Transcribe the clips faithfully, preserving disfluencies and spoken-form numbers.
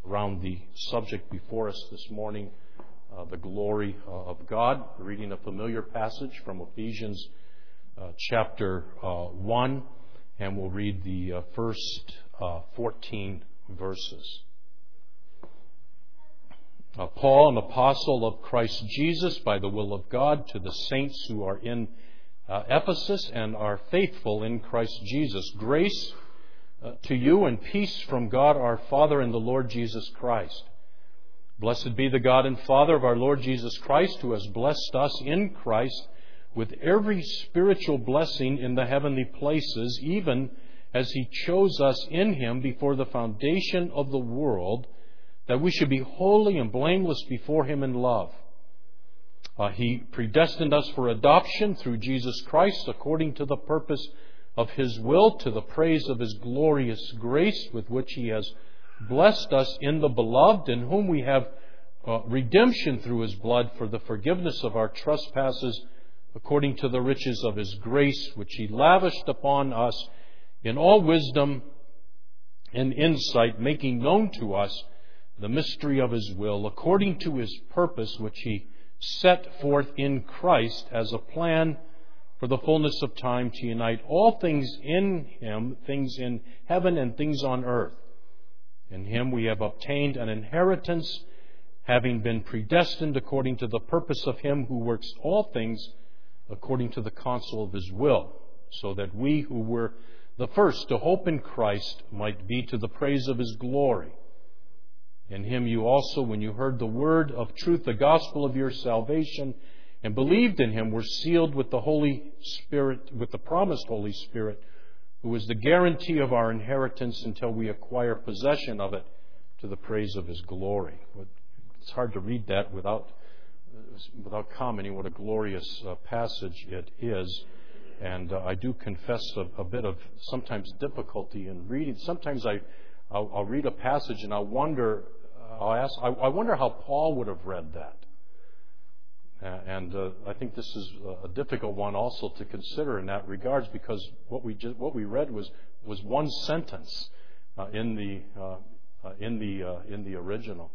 around the subject before us this morning, uh, the glory uh, of God. We're reading a familiar passage from Ephesians uh, chapter uh, one, and we'll read the uh, first uh, fourteen verses. Uh, Paul, an apostle of Christ Jesus, by the will of God, to the saints who are in uh, Ephesus and are faithful in Christ Jesus. Grace uh, to you and peace from God our Father and the Lord Jesus Christ. Blessed be the God and Father of our Lord Jesus Christ, who has blessed us in Christ with every spiritual blessing in the heavenly places, even as He chose us in Him before the foundation of the world, that we should be holy and blameless before Him in love. Uh, he predestined us for adoption through Jesus Christ, according to the purpose of His will, to the praise of His glorious grace, with which He has blessed us in the Beloved, in whom we have uh, redemption through His blood for the forgiveness of our trespasses, according to the riches of His grace, which He lavished upon us in all wisdom and insight, making known to us the mystery of His will, according to His purpose, which He set forth in Christ as a plan for the fullness of time to unite all things in Him, things in heaven and things on earth. In Him we have obtained an inheritance, having been predestined according to the purpose of Him who works all things according to the counsel of His will, so that we who were the first to hope in Christ might be to the praise of His glory. In Him you also, when you heard the word of truth, the gospel of your salvation, and believed in Him, were sealed with the Holy Spirit, with the promised Holy Spirit, who is the guarantee of our inheritance until we acquire possession of it to the praise of His glory. It's hard to read that without without commenting what a glorious uh, passage it is. And uh, I do confess a, a bit of sometimes difficulty in reading. Sometimes I, I'll, I'll read a passage and I'll wonder, I'll ask, I, I wonder how Paul would have read that. Uh, and uh, I think this is a difficult one also to consider in that regards, because what we just, what we read was was one sentence uh, in the uh, uh, in the uh, in the original,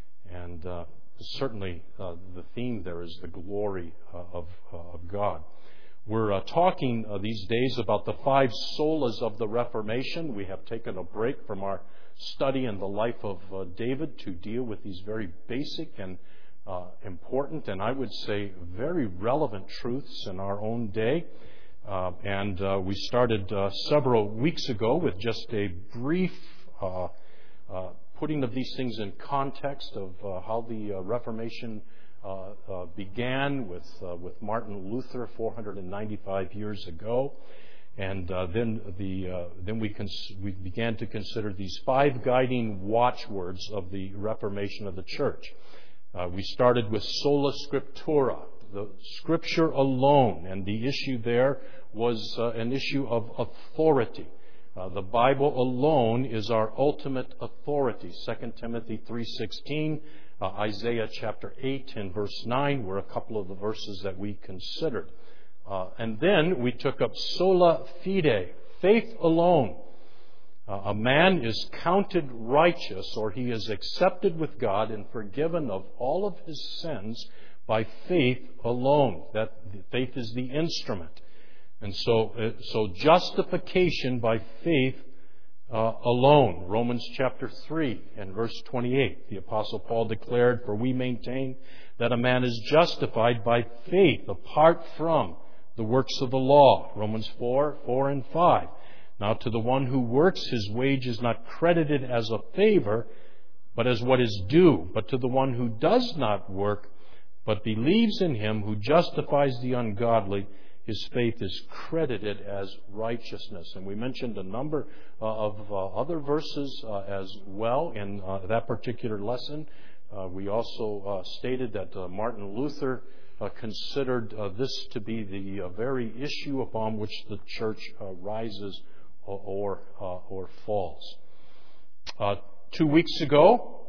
and uh, certainly uh, the theme there is the glory uh, of uh, of God. We're uh, talking uh, these days about the five solas of the Reformation. We have taken a break from our study in the life of uh, David to deal with these very basic and uh, important, and I would say very relevant truths in our own day. Uh, and uh, we started uh, several weeks ago with just a brief uh, uh, putting of these things in context of uh, how the uh, Reformation Uh, uh, began with uh, with Martin Luther four hundred ninety-five years ago, and uh, then the uh, then we cons- we began to consider these five guiding watchwords of the Reformation of the Church. Uh, we started with sola scriptura, the Scripture alone, and the issue there was uh, an issue of authority. Uh, the Bible alone is our ultimate authority. Second Timothy three sixteen. Uh, Isaiah chapter eight and verse nine were a couple of the verses that we considered. Uh, and then we took up sola fide, faith alone. Uh, a man is counted righteous, or he is accepted with God and forgiven of all of his sins by faith alone. That faith is the instrument. And so, uh, so justification by faith Uh, alone. Romans chapter three and verse twenty-eight. The Apostle Paul declared, "For we maintain that a man is justified by faith apart from the works of the law." Romans four, four and five. "Now to the one who works, his wage is not credited as a favor, but as what is due. But to the one who does not work, but believes in Him who justifies the ungodly, his faith is credited as righteousness." And we mentioned a number uh, of uh, other verses uh, as well in uh, that particular lesson. Uh, we also uh, stated that uh, Martin Luther uh, considered uh, this to be the uh, very issue upon which the church uh, rises or or, uh, or falls. Uh, two weeks ago,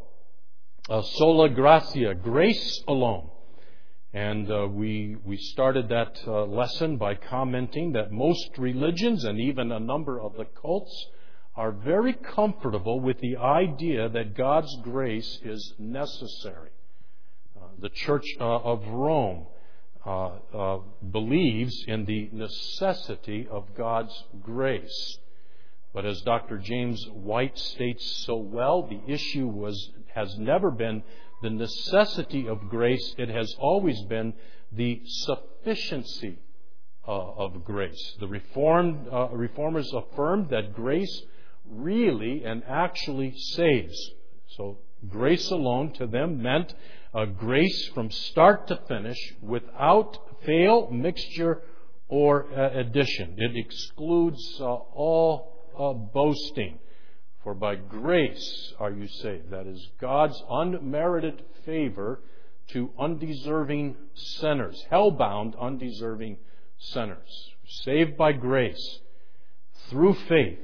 uh, sola gratia, grace alone. And uh, we we started that uh, lesson by commenting that most religions and even a number of the cults are very comfortable with the idea that God's grace is necessary. Uh, the Church uh, of Rome uh, uh, believes in the necessity of God's grace. But as Doctor James White states so well, the issue was has never been the necessity of grace. It has always been the sufficiency uh, of grace. The Reformed uh, Reformers affirmed that grace really and actually saves. So grace alone to them meant uh, grace from start to finish without fail, mixture, or uh, addition. It excludes uh, all uh, boasting. For by grace are you saved. That is God's unmerited favor to undeserving sinners, hell-bound, undeserving sinners. Saved by grace through faith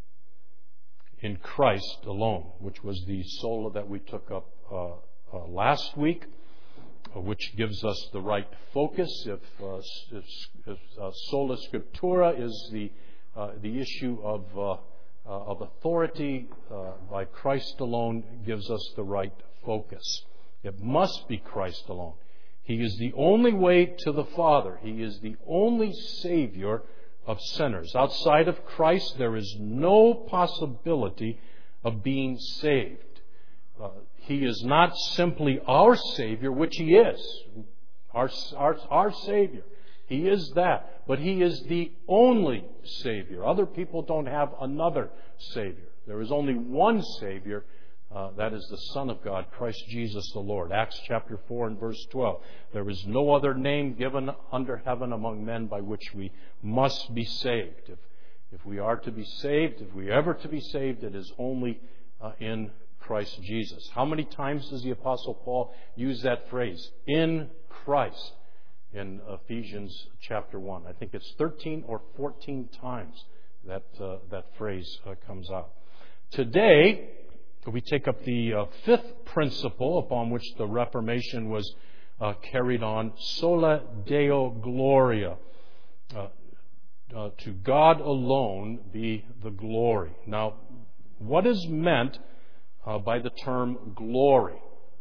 in Christ alone, which was the sola that we took up uh, uh, last week, uh, which gives us the right focus. If, uh, if, if uh, sola scriptura is the uh, the issue of uh, uh, of authority uh, by Christ alone, gives us the right focus. It must be Christ alone. He is the only way to the Father. He is the only Savior of sinners. Outside of Christ, there is no possibility of being saved. Uh, he is not simply our Savior, which He is, our, our, our Savior. He is that, but He is the only Savior. Other people don't have another Savior. There is only one Savior. Uh, that is the Son of God, Christ Jesus the Lord. Acts chapter four and verse twelve. There is no other name given under heaven among men by which we must be saved. If, if we are to be saved, if we are ever to be saved, it is only uh, in Christ Jesus. How many times does the Apostle Paul use that phrase? In Christ. In Ephesians chapter one. I think it's thirteen or fourteen times that, uh, that phrase uh, comes out. Today, we take up the uh, fifth principle upon which the Reformation was uh, carried on, sola Deo gloria. Uh, uh, to God alone be the glory. Now, what is meant uh, by the term glory?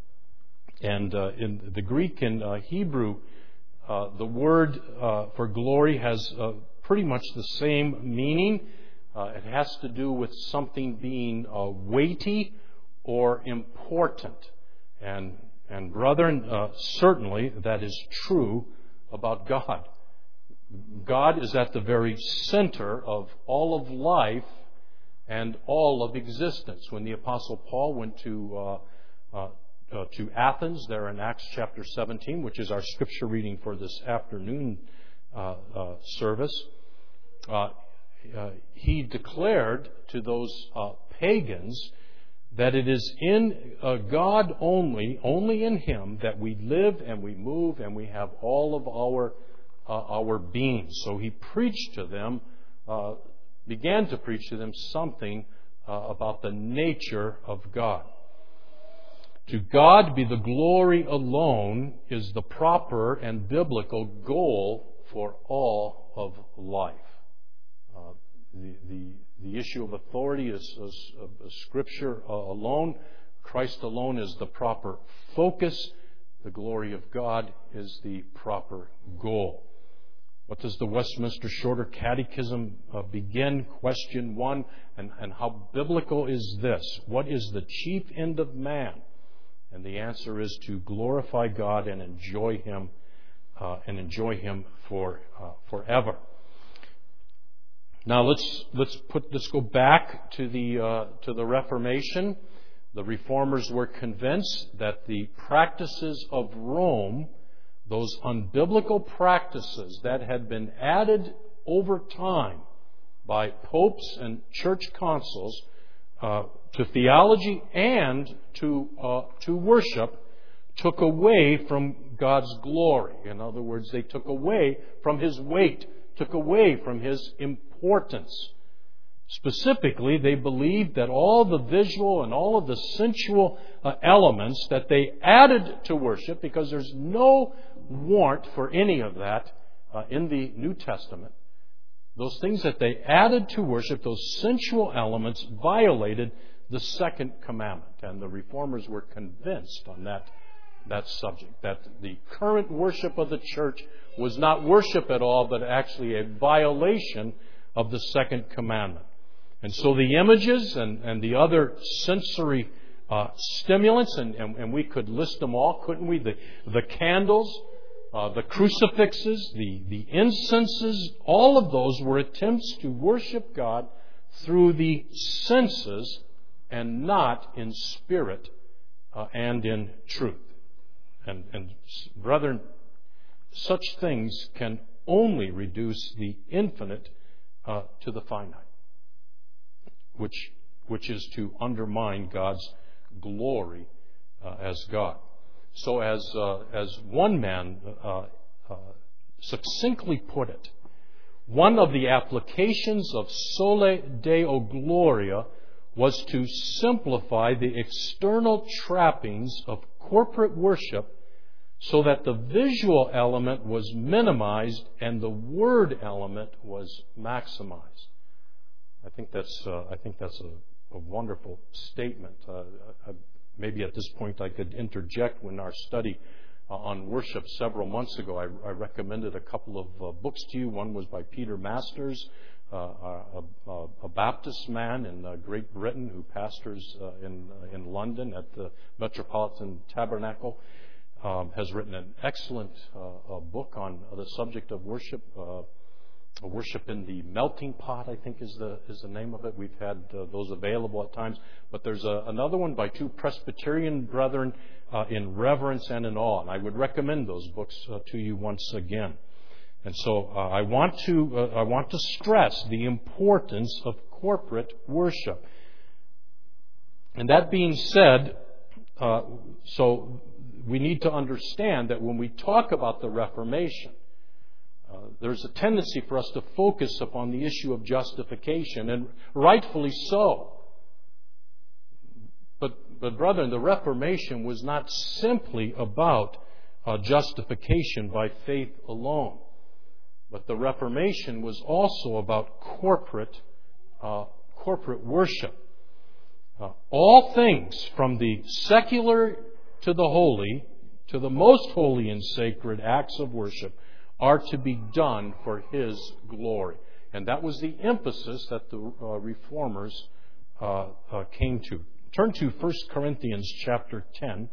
And uh, in the Greek and uh, Hebrew, uh, the word uh, for glory has uh, pretty much the same meaning. Uh, it has to do with something being uh, weighty or important. And, and brethren, uh, certainly that is true about God. God is at the very center of all of life and all of existence. When the Apostle Paul went to uh, uh, uh, to Athens, there in Acts chapter seventeen, which is our scripture reading for this afternoon uh, uh, service, uh, uh, he declared to those uh, pagans that it is in uh, God only, only in Him, that we live and we move and we have all of our uh, our being. So he preached to them, uh, began to preach to them something uh, about the nature of God. To God be the glory alone is the proper and biblical goal for all of life. Uh, the, the, the issue of authority is, is, is Scripture uh, alone. Christ alone is the proper focus. The glory of God is the proper goal. What does the Westminster Shorter Catechism uh, begin? Question one. And, and how biblical is this? What is the chief end of man? And the answer is to glorify God and enjoy Him, uh, and enjoy Him for uh, forever. Now let's let's put let's go back to the uh, to the Reformation. The Reformers were convinced that the practices of Rome, those unbiblical practices that had been added over time by popes and church councils uh, to theology and to uh, to worship, took away from God's glory. In other words, they took away from His weight, took away from His importance. Specifically, they believed that all the visual and all of the sensual uh, elements that they added to worship, because there's no warrant for any of that uh, in the New Testament, those things that they added to worship, those sensual elements, violated the second commandment. And the Reformers were convinced on that, that subject, that the current worship of the church was not worship at all, but actually a violation of the second commandment. And so the images and, and the other sensory uh, stimulants, and, and, and we could list them all, couldn't we? The, the candles, uh, the crucifixes, the, the incenses, all of those were attempts to worship God through the senses and not in spirit uh, and in truth. And, and brethren, such things can only reduce the infinite uh, to the finite, which which is to undermine God's glory uh, as God. So, as uh, as one man uh, uh, succinctly put it, one of the applications of Soli Deo Gloria was to simplify the external trappings of corporate worship so that the visual element was minimized and the word element was maximized. I think that's uh, I think that's a, a wonderful statement. Uh, I, maybe at this point I could interject. When our study uh, on worship several months ago, I, I recommended a couple of uh, books to you. One was by Peter Masters, uh, a, a, a Baptist man in uh, Great Britain who pastors uh, in uh, in London at the Metropolitan Tabernacle. Um, has written an excellent uh, uh, book on uh, the subject of worship. Uh, worship in the Melting Pot, I think, is the is the name of it. We've had uh, those available at times. But there's a, another one by two Presbyterian brethren, uh, In Reverence and in Awe. And I would recommend those books uh, to you once again. And so uh, I want to uh, I want to stress the importance of corporate worship. And that being said, uh, so. we need to understand that when we talk about the Reformation, uh, there's a tendency for us to focus upon the issue of justification, and rightfully so. But, but brethren, the Reformation was not simply about uh, justification by faith alone, but the Reformation was also about corporate, uh, corporate worship. Uh, all things from the secular to the holy, to the most holy and sacred acts of worship, are to be done for His glory. And that was the emphasis that the uh, Reformers uh, uh, came to. Turn to First Corinthians chapter ten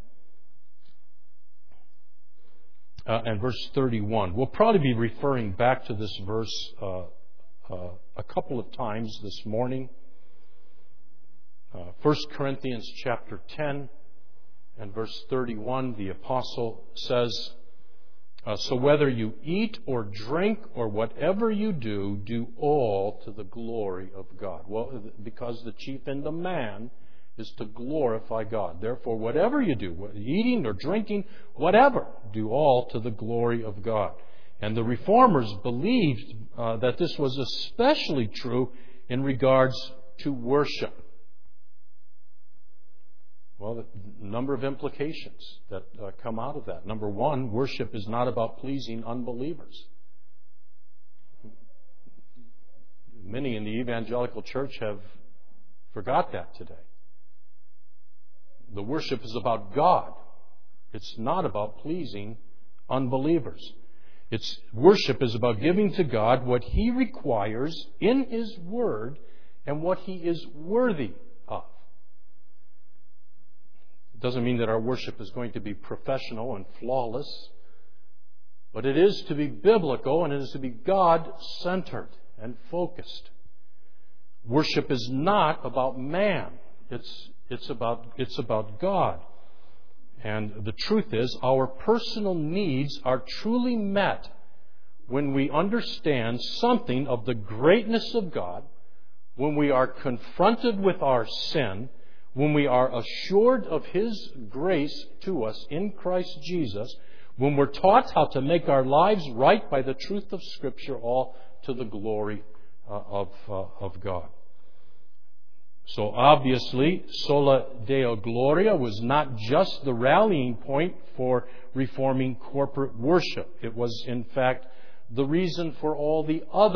uh, and verse thirty-one. We'll probably be referring back to this verse uh, uh, a couple of times this morning. Uh, First Corinthians chapter ten. And verse thirty-one, the apostle says, uh, so whether you eat or drink or whatever you do, do all to the glory of God. Well, because the chief end of man is to glorify God. Therefore, whatever you do, eating or drinking, whatever, do all to the glory of God. And the Reformers believed uh, that this was especially true in regards to worship. Well, a number of implications that uh, come out of that. Number one, worship is not about pleasing unbelievers. Many in the evangelical church have forgot that today. The worship is about God. It's not about pleasing unbelievers. It's worship is about giving to God what He requires in His Word and what He is worthy of. Doesn't mean that our worship is going to be professional and flawless, but it is to be biblical and it is to be God-centered and focused. Worship is not about man. It's, it's about, it's about God. And the truth is, our personal needs are truly met when we understand something of the greatness of God, when we are confronted with our sin, when we are assured of His grace to us in Christ Jesus, when we're taught how to make our lives right by the truth of Scripture, all to the glory uh, of, uh, of God. So obviously, Sola Deo Gloria was not just the rallying point for reforming corporate worship. It was, in fact, the reason for all the other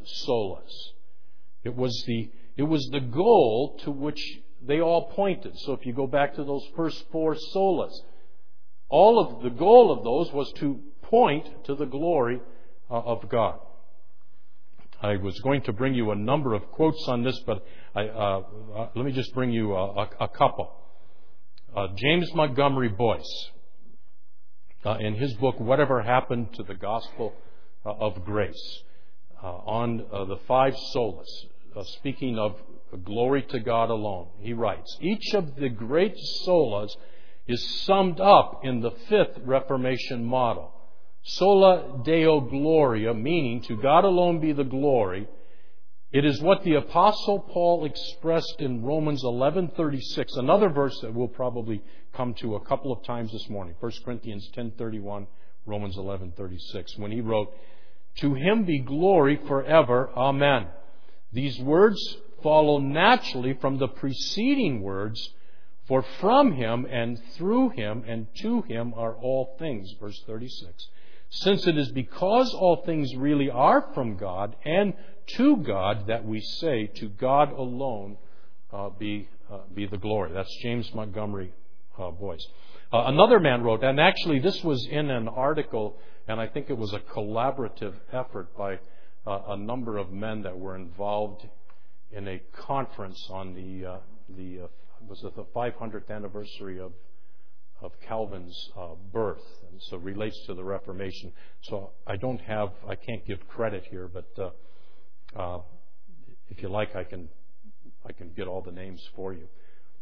solas. It was the, it was the goal to which they all pointed. So if you go back to those first four solas, all of the goal of those was to point to the glory uh, of God. I was going to bring you a number of quotes on this, but I, uh, uh, let me just bring you a, a, a couple. Uh, James Montgomery Boyce, uh, in his book, Whatever Happened to the Gospel uh, of Grace, uh, on uh, the five solas, uh, speaking of glory to God alone, he writes, each of the great solas is summed up in the fifth Reformation model. Sola Deo Gloria, meaning to God alone be the glory. It is what the Apostle Paul expressed in Romans eleven thirty-six, another verse that we'll probably come to a couple of times this morning, First Corinthians ten thirty-one, Romans eleven thirty-six, when he wrote, "To him be glory forever. Amen." These words follow naturally from the preceding words, "For from him and through him and to him are all things," verse thirty-six. Since it is because all things really are from God and to God that we say, "To God alone uh, be uh, be the glory." That's James Montgomery uh, Boyce. Uh, another man wrote, and actually this was in an article, and I think it was a collaborative effort by uh, a number of men that were involved in a conference on the uh, the uh, was it the five hundredth anniversary of of Calvin's uh, birth, and so relates to the Reformation. So I don't have, I can't give credit here, but uh, uh, if you like, I can, I can get all the names for you.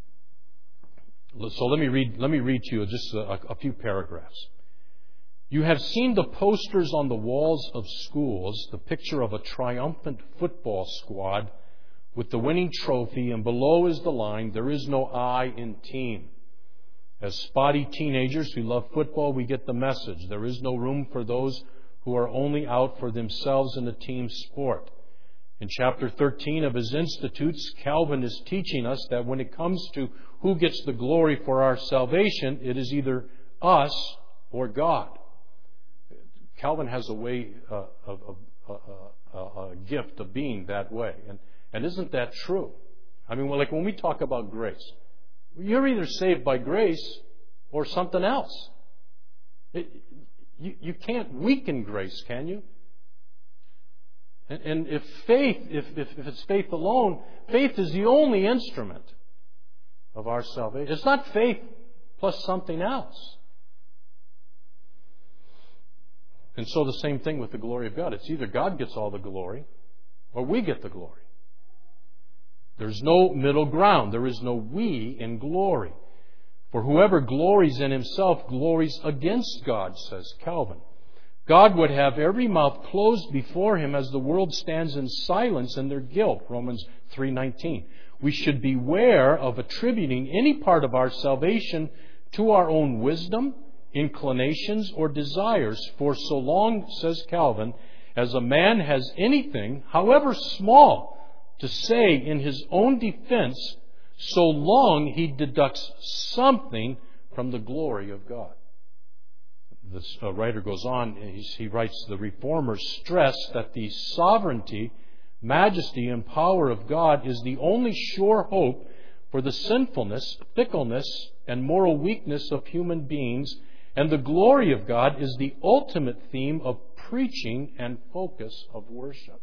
So let me read, let me read to you just a, a few paragraphs. "You have seen the posters on the walls of schools, the picture of a triumphant football squad with the winning trophy, and below is the line, 'There is no I in team.' As spotty teenagers who love football, we get the message. There is no room for those who are only out for themselves in a team sport." In chapter thirteen of his Institutes, Calvin is teaching us that when it comes to who gets the glory for our salvation, it is either us or God. Calvin has a way, uh, of, a, a, a gift of being that way. And, and isn't that true? I mean, well, like when we talk about grace, you're either saved by grace or something else. It, you, you can't weaken grace, can you? And, and if faith, if, if, if it's faith alone, faith is the only instrument of our salvation. It's not faith plus something else. And so the same thing with the glory of God. It's either God gets all the glory or we get the glory. There's no middle ground. There is no we in glory. For whoever glories in himself glories against God, says Calvin. God would have every mouth closed before him as the world stands in silence in their guilt, Romans three nineteen. We should beware of attributing any part of our salvation to our own wisdom, inclinations, or desires. For so long, says Calvin, as a man has anything, however small, to say in his own defense, so long he deducts something from the glory of God. This uh, writer goes on, he, he writes, the Reformers stress that the sovereignty, majesty, and power of God is the only sure hope for the sinfulness, fickleness, and moral weakness of human beings, and the glory of God is the ultimate theme of preaching and focus of worship.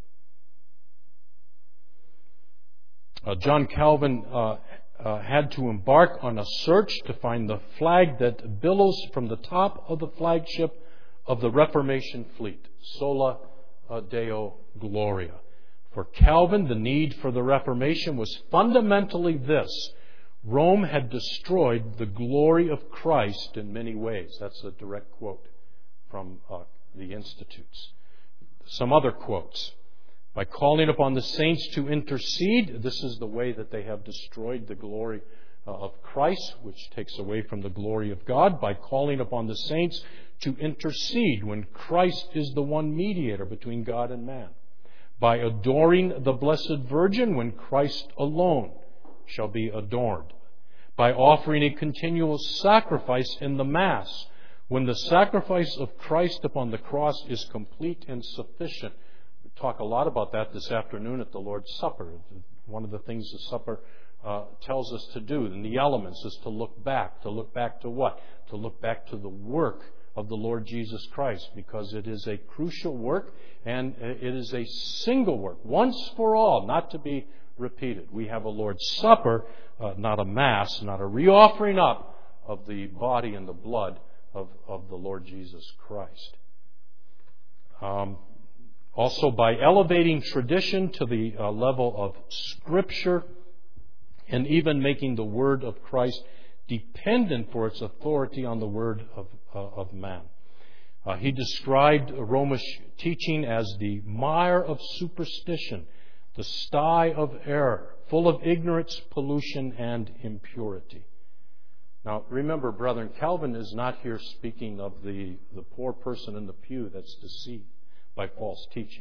Uh, John Calvin uh, uh, had to embark on a search to find the flag that billows from the top of the flagship of the Reformation fleet, Sola Deo Gloria. For Calvin, the need for the Reformation was fundamentally this: Rome had destroyed the glory of Christ in many ways. That's a direct quote from uh, the Institutes. Some other quotes. By calling upon the saints to intercede, this is the way that they have destroyed the glory uh, of Christ, which takes away from the glory of God. By calling upon the saints to intercede when Christ is the one mediator between God and man. By adoring the Blessed Virgin when Christ alone shall be adored. By offering a continual sacrifice in the Mass when the sacrifice of Christ upon the cross is complete and sufficient talk a lot about that this afternoon at the Lord's Supper. One of the things the supper uh, tells us to do, and the elements, is to look back. To look back to what? To look back to the work of the Lord Jesus Christ, because it is a crucial work, and it is a single work, once for all, not to be repeated. We have a Lord's Supper, uh, not a Mass, not a reoffering up of the body and the blood of, of the Lord Jesus Christ. Um, also, by elevating tradition to the uh, level of Scripture, and even making the Word of Christ dependent for its authority on the word of, uh, of man. Uh, he described Romish teaching as the mire of superstition, the sty of error, full of ignorance, pollution, and impurity. Now, remember, brethren, Calvin is not here speaking of the, the poor person in the pew that's deceived by false teaching.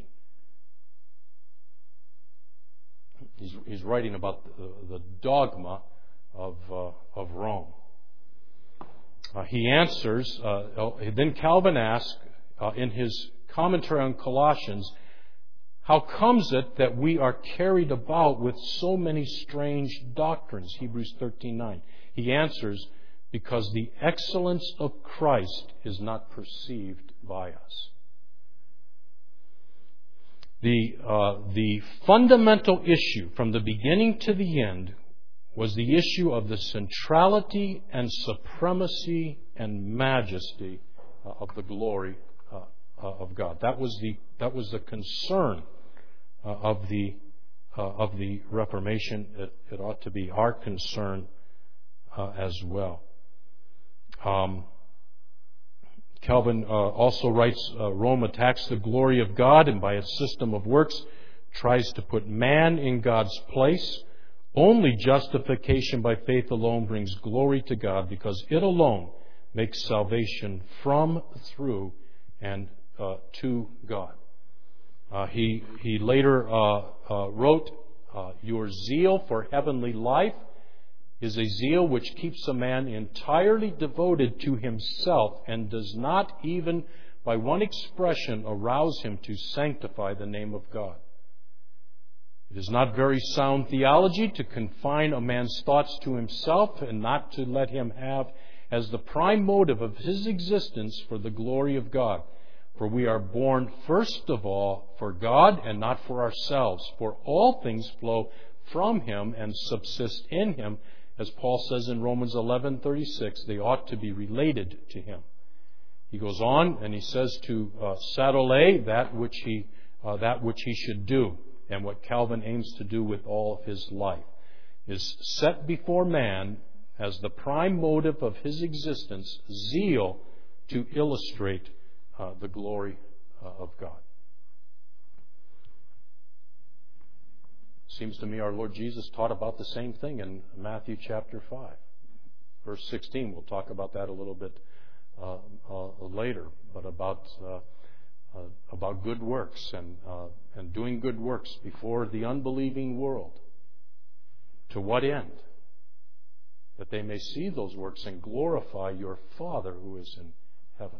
He's, he's writing about the, the dogma of, uh, of Rome. Uh, he answers, uh, then Calvin asks uh, in his commentary on Colossians, how comes it that we are carried about with so many strange doctrines? Hebrews thirteen nine. He answers, because the excellence of Christ is not perceived by us. The, uh, the fundamental issue from the beginning to the end was the issue of the centrality and supremacy and majesty uh, of the glory uh, uh, of God. That was the that was the concern uh, of the uh, of the Reformation. It, it ought to be our concern uh, as well. Um, Calvin uh, also writes, uh, Rome attacks the glory of God, and by its system of works tries to put man in God's place. Only justification by faith alone brings glory to God, because it alone makes salvation from, through, and uh, to God. Uh, he, he later uh, uh, wrote, uh, your zeal for heavenly life is a zeal which keeps a man entirely devoted to himself and does not even by one expression arouse him to sanctify the name of God. It is not very sound theology to confine a man's thoughts to himself and not to let him have as the prime motive of his existence for the glory of God. For we are born first of all for God and not for ourselves. For all things flow from Him and subsist in Him. As Paul says in Romans eleven thirty-six, they ought to be related to Him. He goes on and he says to uh, Sadolet that which he uh, that which he should do, and what Calvin aims to do with all of his life, is set before man as the prime motive of his existence, zeal to illustrate uh, the glory uh, of God. Seems to me our Lord Jesus taught about the same thing in Matthew chapter five. Verse sixteen, we'll talk about that a little bit uh, uh, later, but about uh, uh, about good works and uh, and doing good works before the unbelieving world. To what end? That they may see those works and glorify your Father who is in heaven.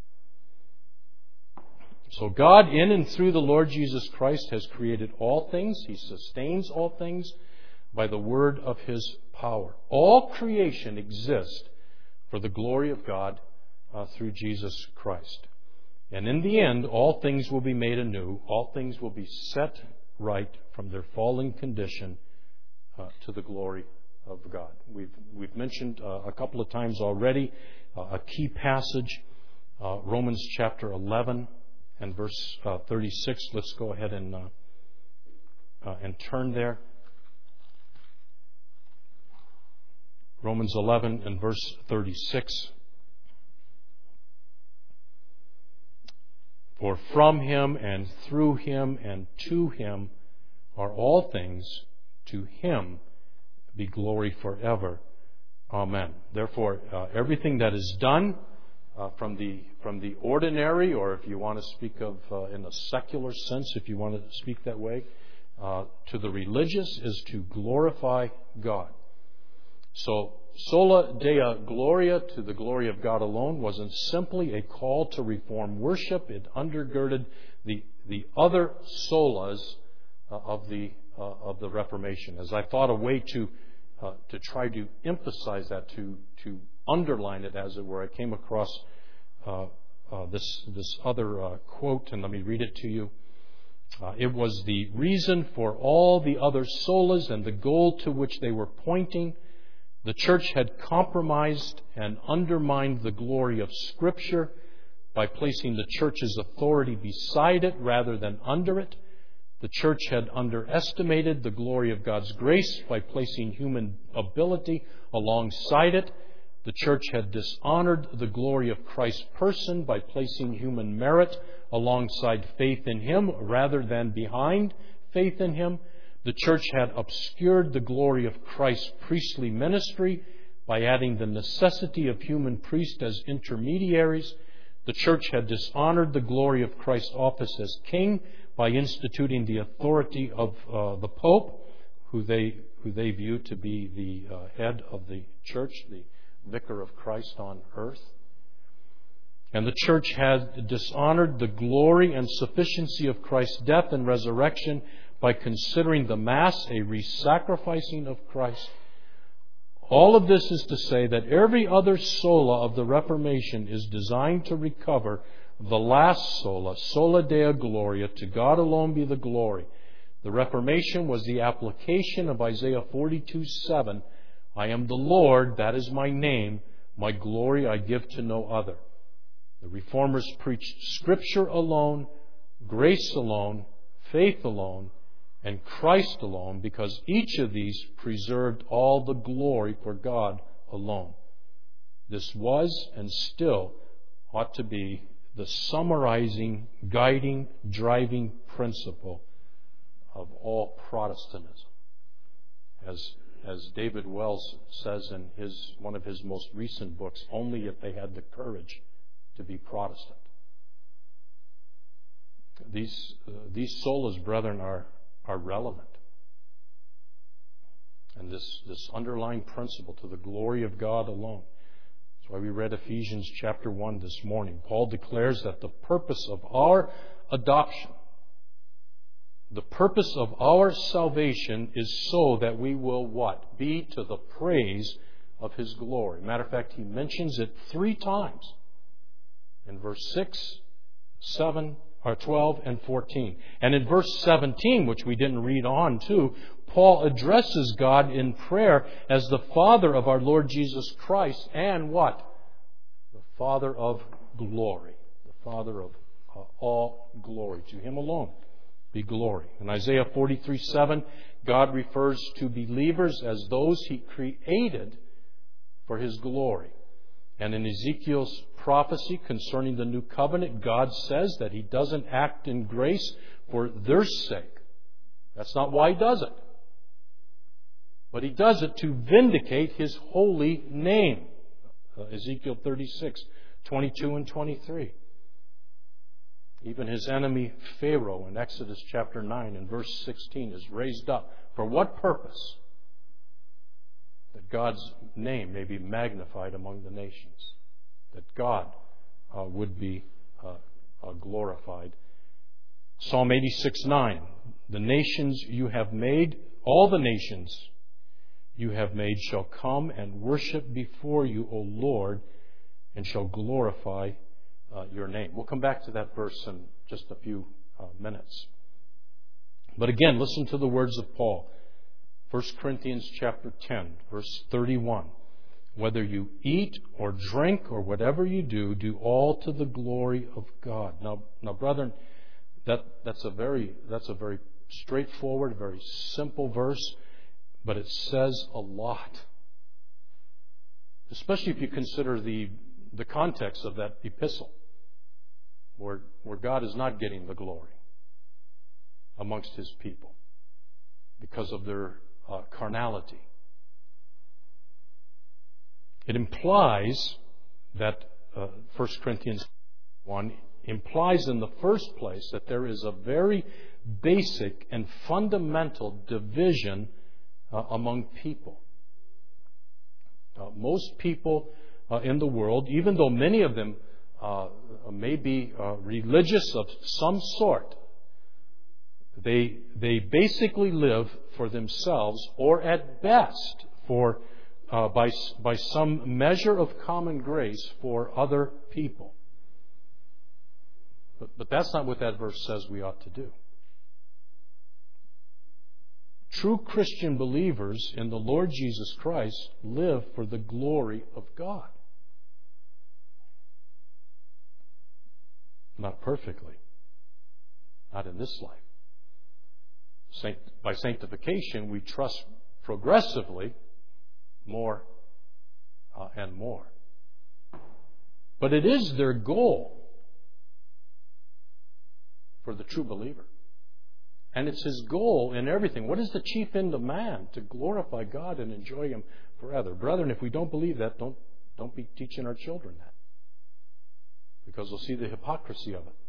So God, in and through the Lord Jesus Christ, has created all things. He sustains all things by the word of His power. All creation exists for the glory of God uh, through Jesus Christ. And in the end, all things will be made anew. All things will be set right from their fallen condition uh, to the glory of God. We've we've mentioned uh, a couple of times already uh, a key passage, uh, Romans chapter eleven and verse uh, thirty-six. Let's go ahead and uh, uh, and turn there. Romans eleven and verse thirty-six. For from Him and through Him and to Him are all things. To Him be glory forever. Amen. Therefore, uh, everything that is done uh, from the from the ordinary, or if you want to speak of uh, in a secular sense, if you want to speak that way, uh, to the religious, is to glorify God. So, Sola Deo Gloria, to the glory of God alone, wasn't simply a call to reform worship. It undergirded the the other solas uh, of the uh, of the Reformation. As I thought a way to uh, to try to emphasize that, to to underline it, as it were, I came across uh, uh, this this other uh, quote, and let me read it to you. Uh, it was the reason for all the other solas and the goal to which they were pointing. The church had compromised and undermined the glory of Scripture by placing the church's authority beside it rather than under it. The church had underestimated the glory of God's grace by placing human ability alongside it. The church had dishonored the glory of Christ's person by placing human merit alongside faith in Him rather than behind faith in Him. The church had obscured the glory of Christ's priestly ministry by adding the necessity of human priests as intermediaries. The church had dishonored the glory of Christ's office as king by instituting the authority of uh, the Pope, who they who they view to be the uh, head of the church, the vicar of Christ on earth. And the church had dishonored the glory and sufficiency of Christ's death and resurrection by considering the Mass a re-sacrificing of Christ. All of this is to say that every other sola of the Reformation is designed to recover the last sola, sola Deo Gloria, to God alone be the glory. The Reformation was the application of Isaiah forty-two seven, I am the Lord, that is my name, my glory I give to no other. The Reformers preached Scripture alone, grace alone, faith alone, and Christ alone, because each of these preserved all the glory for God alone. This was and still ought to be the summarizing, guiding, driving principle of all Protestantism. As, as David Wells says in his, one of his most recent books, only if they had the courage to be Protestant. These, uh, these solas, brethren, are are relevant. And this, this underlying principle to the glory of God alone. That's why we read Ephesians chapter one this morning. Paul declares that the purpose of our adoption, the purpose of our salvation is so that we will what? Be to the praise of His glory. Matter of fact, he mentions it three times in verse six, seven, or twelve and fourteen. And in verse seventeen, which we didn't read on to, Paul addresses God in prayer as the Father of our Lord Jesus Christ and what? The Father of glory. The Father of uh, all glory. To Him alone be glory. In Isaiah forty-three seven, God refers to believers as those He created for His glory. And in Ezekiel's prophecy concerning the new covenant, God says that He doesn't act in grace for their sake. That's not why He does it. But He does it to vindicate His holy name. Uh, Ezekiel thirty-six, twenty-two and twenty-three. Even his enemy Pharaoh in Exodus chapter nine and verse sixteen is raised up. For what purpose? That God's name may be magnified among the nations. That God uh, would be uh, uh, glorified. Psalm eighty-six nine. The nations you have made, all the nations you have made shall come and worship before you, O Lord, and shall glorify uh, your name. We'll come back to that verse in just a few uh, minutes. But again, listen to the words of Paul. First Corinthians chapter ten, verse thirty-one. Whether you eat or drink or whatever you do, do all to the glory of God. Now, now, brethren, that, that's a very that's a very straightforward, very simple verse, but it says a lot. Especially if you consider the the context of that epistle, where where God is not getting the glory amongst His people because of their uh, carnality. It implies that uh, First Corinthians one implies in the first place that there is a very basic and fundamental division uh, among people. Uh, most people uh, in the world, even though many of them uh, may be uh, religious of some sort, they they basically live for themselves, or at best for uh, by by some measure of common grace for other people. But, but that's not what that verse says we ought to do. True Christian believers in the Lord Jesus Christ live for the glory of God. Not perfectly. Not in this life. Sanct- by sanctification, we trust progressively more uh, and more. But it is their goal for the true believer. And it's his goal in everything. What is the chief end of man? To glorify God and enjoy Him forever. Brethren, if we don't believe that, don't, don't be teaching our children that. Because they'll see the hypocrisy of it.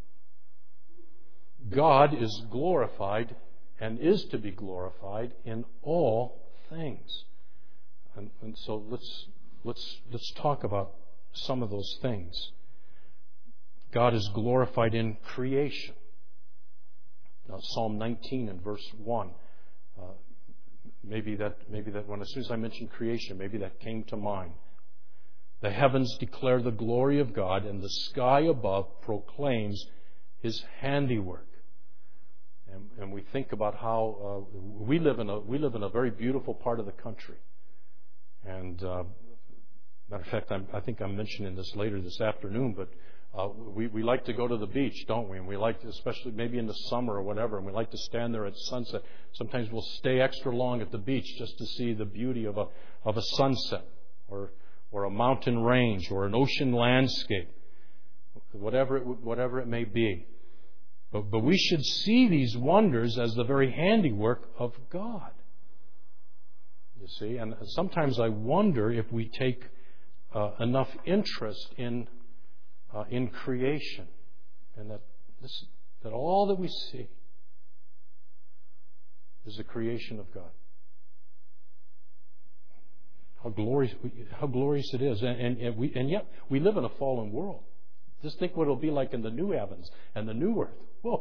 God is glorified and is to be glorified in all things. And, and so let's, let's, let's talk about some of those things. God is glorified in creation. Now, Psalm nineteen and verse one. Uh, maybe that, maybe that when as soon as I mentioned creation, maybe that came to mind. The heavens declare the glory of God, and the sky above proclaims His handiwork. And, and we think about how uh, we live in a we live in a very beautiful part of the country. And uh, matter of fact, I'm, I think I'm mentioning this later this afternoon, but. Uh, we, we like to go to the beach, don't we? And we like to, especially maybe in the summer or whatever, and we like to stand there at sunset. Sometimes we'll stay extra long at the beach just to see the beauty of a of a sunset, or or a mountain range, or an ocean landscape, whatever it, whatever it may be. But, but we should see these wonders as the very handiwork of God. You see, and sometimes I wonder if we take uh, enough interest in Uh, in creation, and that this, that all that we see is the creation of God. How glorious, how glorious it is, and, and, and we, and yet we live in a fallen world. Just think what it'll be like in the new heavens and the new earth. Whoa!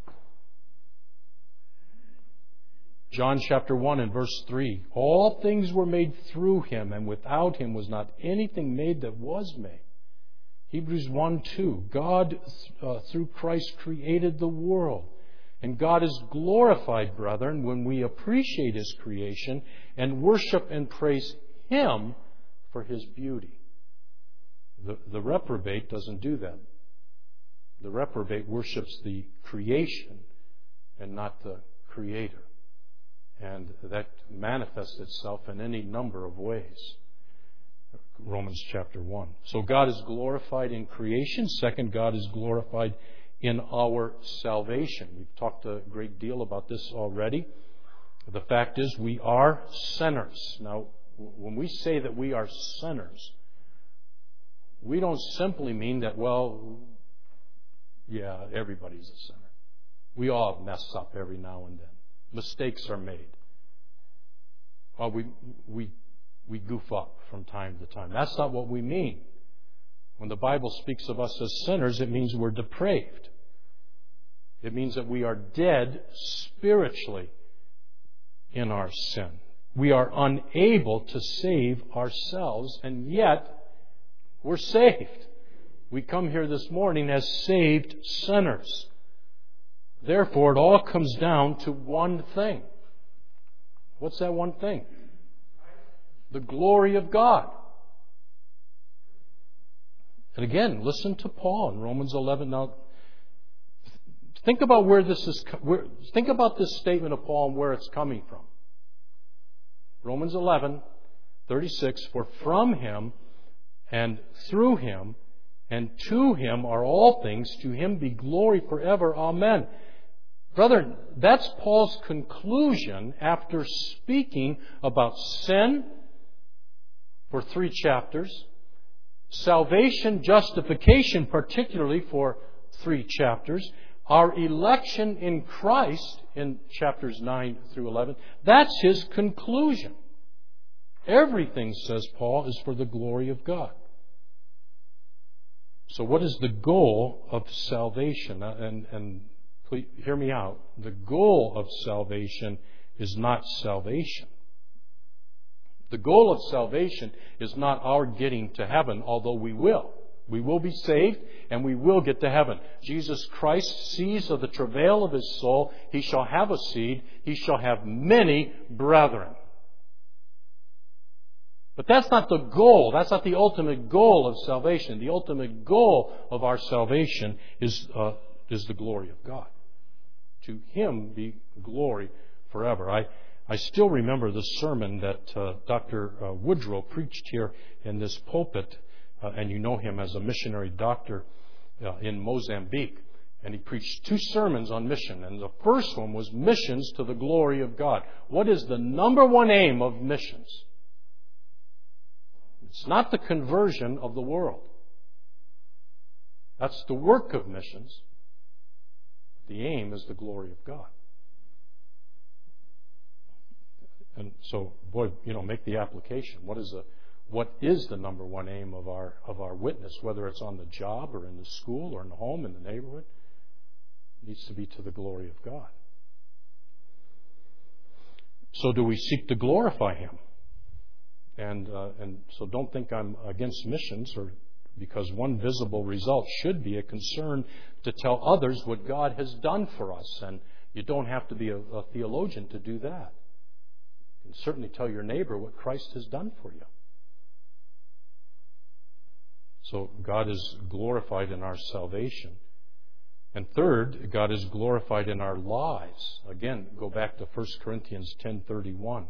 John chapter one and verse three: all things were made through Him, and without Him was not anything made that was made. Hebrews one two, God uh, through Christ created the world. And God is glorified, brethren, when we appreciate His creation and worship and praise Him for His beauty. The, the reprobate doesn't do that. The reprobate worships the creation and not the Creator. And that manifests itself in any number of ways. Romans chapter one. So God is glorified in creation. Second, God is glorified in our salvation. We've talked a great deal about this already. The fact is, we are sinners. Now, when we say that we are sinners, we don't simply mean that, well, yeah, everybody's a sinner. We all mess up every now and then. Mistakes are made. Well, we we we goof up from time to time. That's not what we mean. When the Bible speaks of us as sinners, it means we're depraved. It means that we are dead spiritually in our sin. We are unable to save ourselves, and yet we're saved. We come here this morning as saved sinners. Therefore, it all comes down to one thing. What's that one thing? The glory of God. And again, listen to Paul in Romans eleven. Now, think about where this is. Where, think about this statement of Paul and where it's coming from. Romans eleven, thirty-six. For from Him and through Him and to Him are all things. To Him be glory forever. Amen. Brethren, that's Paul's conclusion after speaking about sin for three chapters, salvation, justification, particularly for three chapters, our election in Christ in chapters nine through eleven. That's his conclusion. Everything, says Paul, is for the glory of God. So what is the goal of salvation? And, and please hear me out. The goal of salvation is not salvation. The goal of salvation is not our getting to heaven, although we will. We will be saved and we will get to heaven. Jesus Christ sees of the travail of His soul. He shall have a seed. He shall have many brethren. But that's not the goal. That's not the ultimate goal of salvation. The ultimate goal of our salvation is, uh, is the glory of God. To Him be glory forever. I, I still remember the sermon that uh, Doctor Uh, Woodrow preached here in this pulpit, uh, and you know him as a missionary doctor uh, in Mozambique. And he preached two sermons on mission. And the first one was missions to the glory of God. What is the number one aim of missions? It's not the conversion of the world. That's the work of missions. The aim is the glory of God. And so, boy, you know, make the application. What is the what is the number one aim of our of our witness, whether it's on the job or in the school or in the home, in the neighborhood? It needs to be to the glory of God. So do we seek to glorify Him? And uh, and so don't think I'm against missions, or because one visible result should be a concern to tell others what God has done for us. And you don't have to be a, a theologian to do that. You can certainly tell your neighbor what Christ has done for you. So God is glorified in our salvation. And third, God is glorified in our lives. Again, go back to First Corinthians ten thirty-one.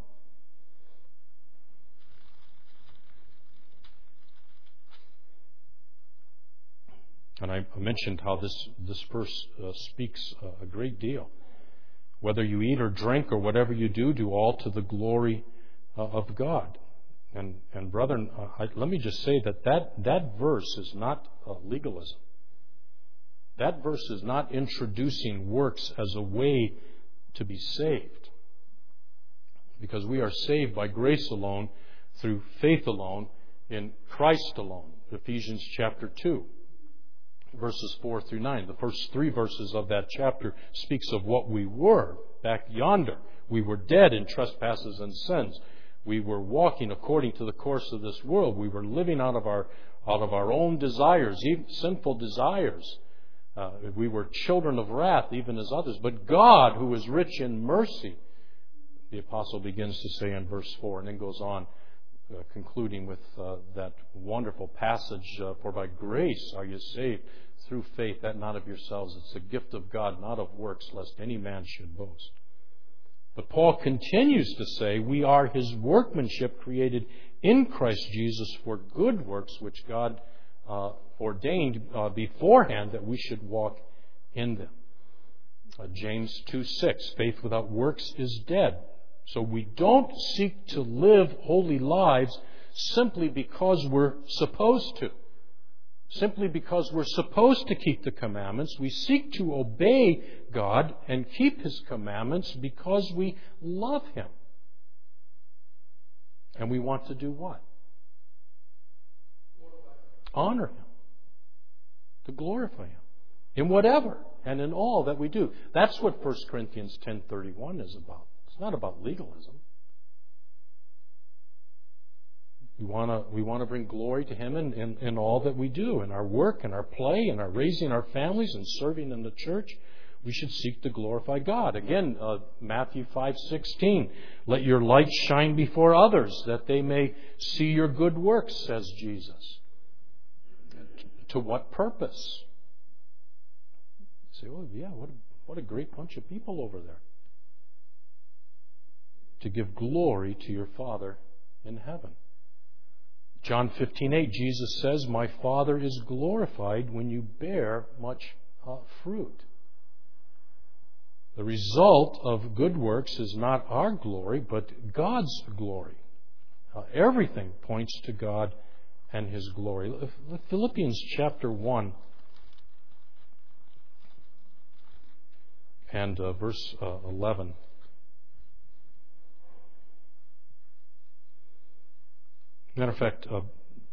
And I mentioned how this, this verse uh, speaks uh, a great deal. Whether you eat or drink or whatever you do, do all to the glory uh, of God. And, and brethren, uh, I, let me just say that that, that verse is not uh, legalism. That verse is not introducing works as a way to be saved. Because we are saved by grace alone, through faith alone, in Christ alone. Ephesians chapter two. Verses four through nine. The first three verses of that chapter speaks of what we were back yonder. We were dead in trespasses and sins. We were walking according to the course of this world. We were living out of our out of our own desires, even sinful desires. Uh, we were children of wrath, even as others. But God, who is rich in mercy, the apostle begins to say in verse four, and then goes on, uh, concluding with uh, that wonderful passage, uh, for by grace are you saved through faith, that not of yourselves. It's a gift of God, not of works, lest any man should boast. But Paul continues to say, we are His workmanship, created in Christ Jesus for good works, which God uh, ordained uh, beforehand that we should walk in them. Uh, James two six, faith without works is dead. So we don't seek to live holy lives simply because we're supposed to. Simply because we're supposed to keep the commandments. We seek to obey God and keep His commandments because we love Him. And we want to do what? Honor Him. To glorify Him. In whatever and in all that we do. That's what First Corinthians ten thirty-one is about. It's not about legalism. We want to we want to bring glory to Him in, in, in all that we do, in our work, in our play, in our raising our families, and serving in the church. We should seek to glorify God. Again, uh, Matthew five sixteen, let your light shine before others, that they may see your good works, says Jesus. To what purpose? You say, well, yeah, what a, what a great bunch of people over there. To give glory to your Father in heaven. John fifteen eight, Jesus says, my Father is glorified when you bear much uh, fruit. The result of good works is not our glory, but God's glory. Uh, everything points to God and His glory. Philippians chapter one and uh, verse uh, eleven. Matter of fact, uh,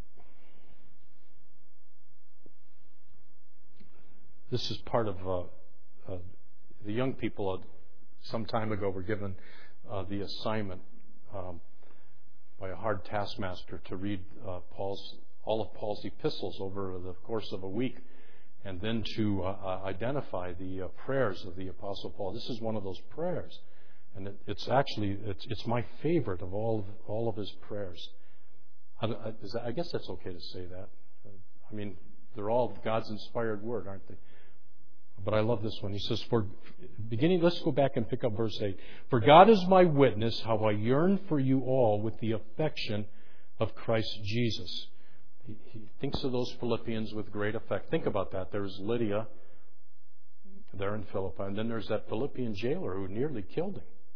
this is part of uh, uh, the young people uh, some time ago were given uh, the assignment um, by a hard taskmaster to read uh, Paul's all of Paul's epistles over the course of a week, and then to uh, identify the uh, prayers of the Apostle Paul. This is one of those prayers, and it, it's actually it's, it's my favorite of all of, all of his prayers. I, I, is that, I guess that's okay to say that. I mean, they're all God's inspired word, aren't they? But I love this one. He says, "For beginning, let's go back and pick up verse eight. For God is my witness, how I yearn for you all with the affection of Christ Jesus." He, he thinks of those Philippians with great affect. Think about that. There's Lydia there in Philippi, and then there's that Philippian jailer who nearly killed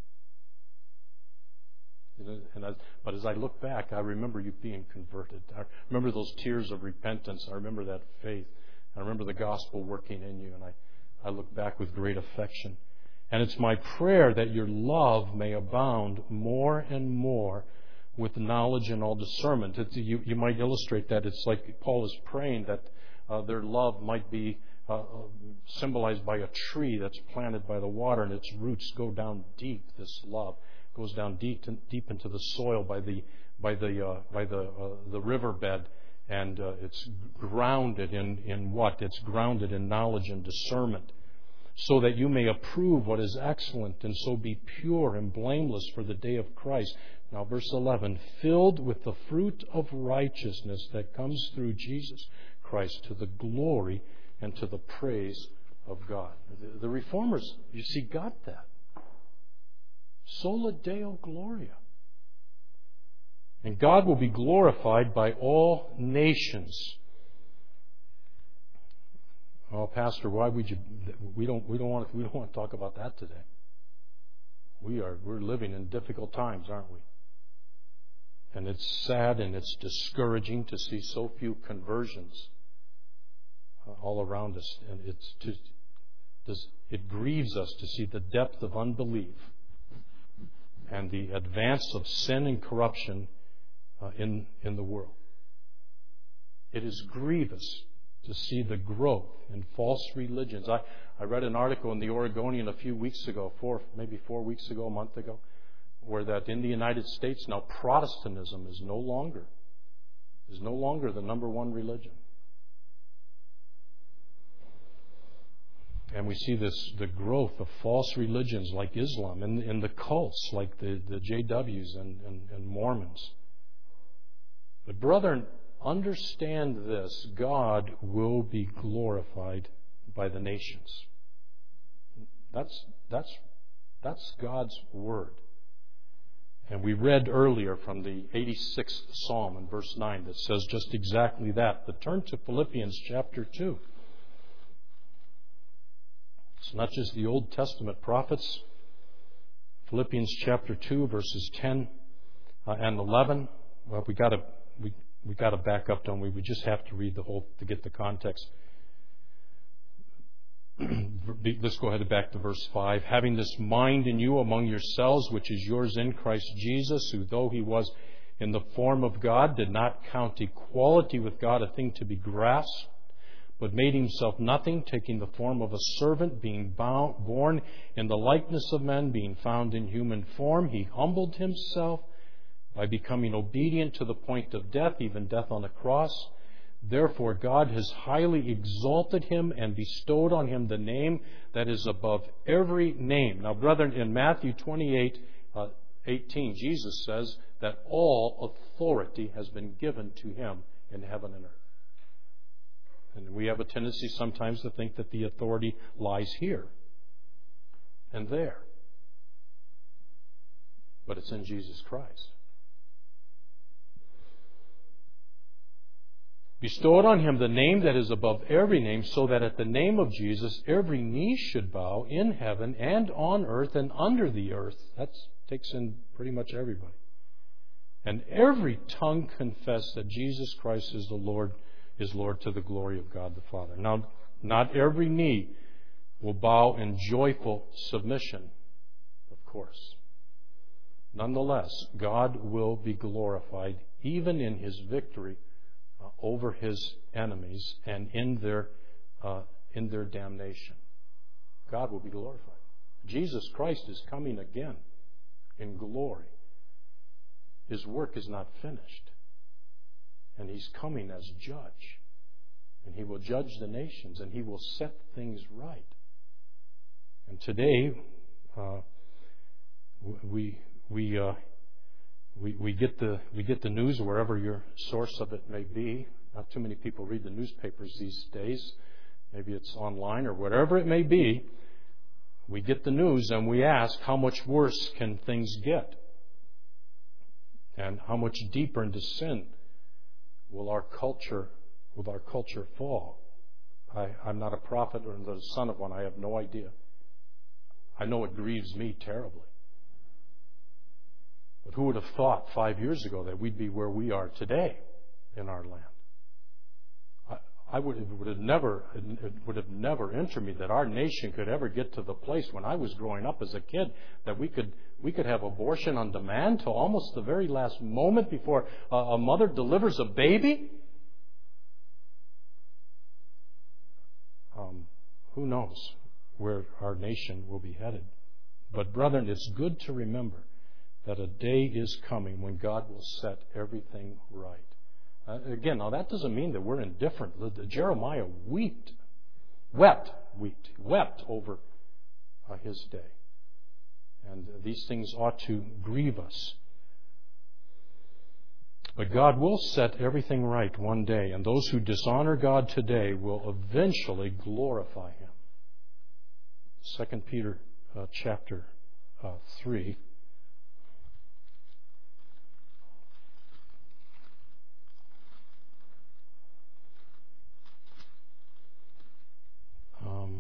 him. And I, but as I look back, I remember you being converted. I remember those tears of repentance. I remember that faith. I remember the gospel working in you, and I, I look back with great affection. And it's my prayer that your love may abound more and more with knowledge and all discernment. It's, you, you might illustrate that. It's like Paul is praying that uh, their love might be uh, symbolized by a tree that's planted by the water, and its roots go down deep. This love goes down deep, deep into the soil by the by the uh, by the uh, the riverbed, and uh, it's grounded in in what? It's grounded in knowledge and discernment, so that you may approve what is excellent, and so be pure and blameless for the day of Christ. Now, verse eleven, filled with the fruit of righteousness that comes through Jesus Christ to the glory and to the praise of God. The, the Reformers, you see, got that. Sola Deo Gloria. And God will be glorified by all nations. Oh, Pastor, why would you? We don't. We don't want. To, we don't want to talk about that today. We are. We're living in difficult times, aren't we? And it's sad and it's discouraging to see so few conversions uh, all around us, and it's just, does, it grieves us to see the depth of unbelief and the advance of sin and corruption uh, in in the world. It is grievous to see the growth in false religions. I, I read an article in the Oregonian a few weeks ago, four maybe four weeks ago, a month ago, where that in the United States now Protestantism is no longer is no longer the number one religion. And we see this the growth of false religions like Islam and, and the cults like the, the J Ws and, and, and Mormons. But brethren, understand this: God will be glorified by the nations. That's that's that's God's word. And we read earlier from the eighty-sixth Psalm in verse nine that says just exactly that. But turn to Philippians chapter two. It's not just the Old Testament prophets. Philippians chapter two, verses ten uh, and eleven. Well, we got to we we got to back up, don't we? We just have to read the whole to get the context. Let's go ahead back to verse five. Having this mind in you among yourselves, which is yours in Christ Jesus, who though he was in the form of God, did not count equality with God a thing to be grasped, but made himself nothing, taking the form of a servant, being bound, born in the likeness of men, being found in human form. He humbled himself by becoming obedient to the point of death, even death on a cross. Therefore, God has highly exalted him and bestowed on him the name that is above every name. Now, brethren, in Matthew twenty-eight, uh, eighteen, Jesus says that all authority has been given to him in heaven and earth. And we have a tendency sometimes to think that the authority lies here and there. But it's in Jesus Christ. Bestowed on him the name that is above every name, so that at the name of Jesus every knee should bow in heaven and on earth and under the earth. That takes in pretty much everybody. And every tongue confess that Jesus Christ is the Lord, is Lord to the glory of God the Father. Now, not every knee will bow in joyful submission, of course. Nonetheless, God will be glorified even in His victory uh, over His enemies and in their uh, in their damnation. God will be glorified. Jesus Christ is coming again in glory. His work is not finished. And He's coming as judge. And He will judge the nations, and He will set things right. And today, uh, we we uh, we we get the we get the news wherever your source of it may be. Not too many people read the newspapers these days. Maybe it's online or whatever it may be. We get the news and we ask, how much worse can things get? And how much deeper into sin will our culture will our culture fall? I, I'm not a prophet or the son of one. I have no idea. I know it grieves me terribly. But who would have thought five years ago that we'd be where we are today in our land? I, I would, it would have never it would have never entered me that our nation could ever get to the place when I was growing up as a kid that we could we could have abortion on demand till almost the very last moment before a, a mother delivers a baby. Um, who knows where our nation will be headed? But brethren, it's good to remember that a day is coming when God will set everything right. Uh, again, now that doesn't mean that we're indifferent. Jeremiah wept, wept, wept, wept over uh, his day. And these things ought to grieve us. But God will set everything right one day, and those who dishonor God today will eventually glorify Him. Second Peter uh, chapter uh, three. Um,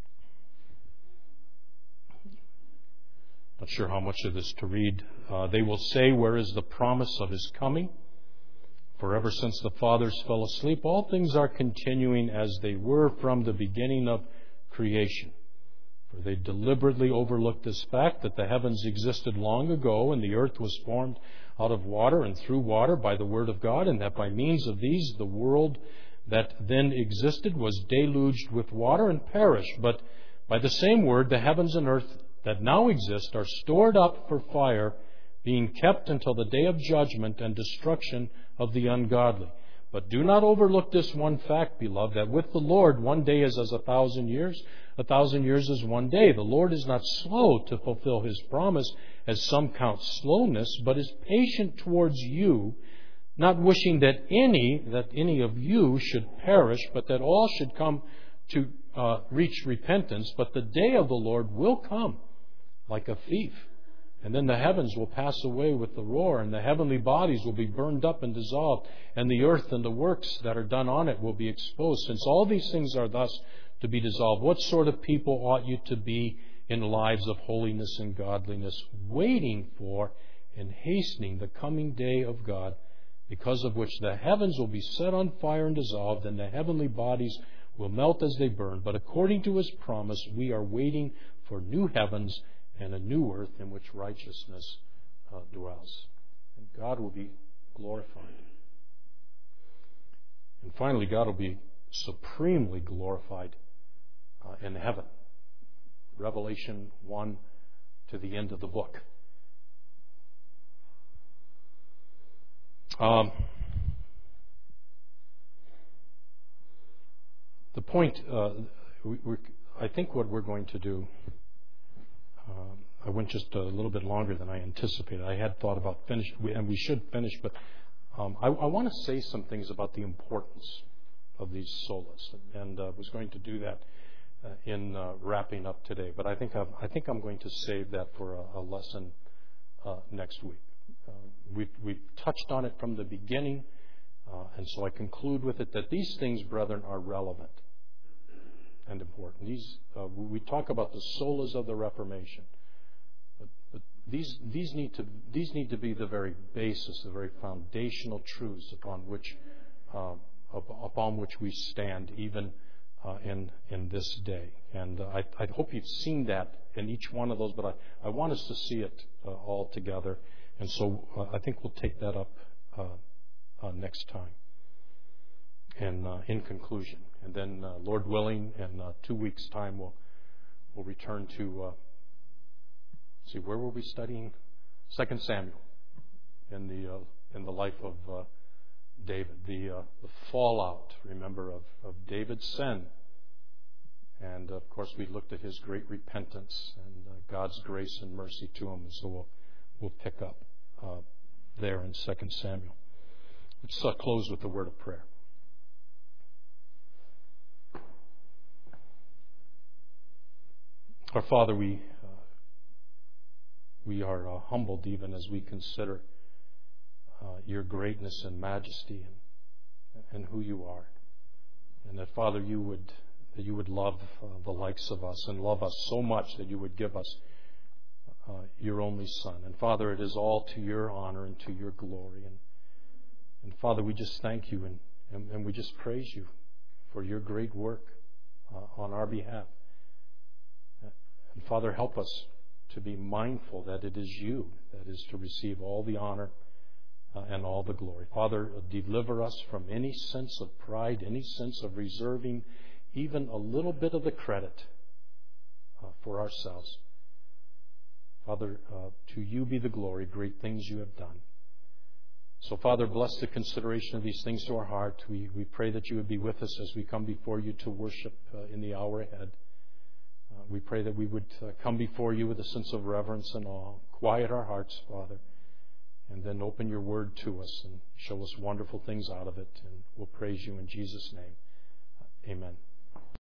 not sure how much of this to read. Uh, they will say, where is the promise of His coming? For ever since the fathers fell asleep, all things are continuing as they were from the beginning of creation. For they deliberately overlooked this fact that the heavens existed long ago, and the earth was formed out of water and through water by the word of God, and that by means of these the world that then existed was deluged with water and perished. But by the same word, the heavens and earth that now exist are stored up for fire, being kept until the day of judgment and destruction of the ungodly. But do not overlook this one fact, beloved, that with the Lord one day is as a thousand years, a thousand years is one day. The Lord is not slow to fulfill His promise, as some count slowness, but is patient towards you, not wishing that any that any of you should perish, but that all should come to uh, reach repentance. But the day of the Lord will come like a thief. And then the heavens will pass away with the roar, and the heavenly bodies will be burned up and dissolved, and the earth and the works that are done on it will be exposed. Since all these things are thus to be dissolved, what sort of people ought you to be in lives of holiness and godliness, waiting for and hastening the coming day of God, because of which the heavens will be set on fire and dissolved, and the heavenly bodies will melt as they burn. But according to His promise, we are waiting for new heavens and a new earth in which righteousness uh, dwells. And God will be glorified. And finally, God will be supremely glorified uh, in heaven. Revelation one to the end of the book. Um, the point, uh, we, we're, I think what we're going to do, um, I went just a little bit longer than I anticipated. I had thought about finished, and we should finish, but um, I, I want to say some things about the importance of these solas, and uh, was going to do that uh, in uh, wrapping up today. But I think I'm, I think I'm going to save that for a, a lesson uh, next week. Uh, we've, we've touched on it from the beginning, uh, and so I conclude with it that these things, brethren, are relevant and important. These uh, we talk about the solas of the Reformation, but, but these these need to these need to be the very basis, the very foundational truths upon which uh, upon which we stand, even uh, in in this day. And uh, I, I hope you've seen that in each one of those, but I, I want us to see it uh, all together. And so uh, I think we'll take that up uh, uh, next time. And uh, in conclusion, and then uh, Lord willing, in uh, two weeks' time, we'll we'll return to uh, see where were we studying? Second Samuel, in the uh, in the life of uh, David, the uh, the fallout, remember, of of David's sin, and of course we looked at his great repentance and uh, God's grace and mercy to him. And so we'll we'll pick up uh, there in Second Samuel. Let's uh, close with a word of prayer. Our Father, we uh, we are uh, humbled even as we consider uh, your greatness and majesty and, and who you are, and that Father, you would that you would love uh, the likes of us and love us so much that you would give us uh, your only Son. And Father, it is all to your honor and to your glory. And and Father, we just thank you and and, and we just praise you for your great work uh, on our behalf. And Father, help us to be mindful that it is you that is to receive all the honor uh, and all the glory. Father, deliver us from any sense of pride, any sense of reserving even a little bit of the credit uh, for ourselves. Father, uh, to you be the glory, great things you have done. So, Father, bless the consideration of these things to our heart. We, we pray that you would be with us as we come before you to worship uh, in the hour ahead. Uh, we pray that we would uh, come before you with a sense of reverence and awe. Quiet our hearts, Father, and then open your word to us and show us wonderful things out of it. And we'll praise you in Jesus' name. Uh, amen.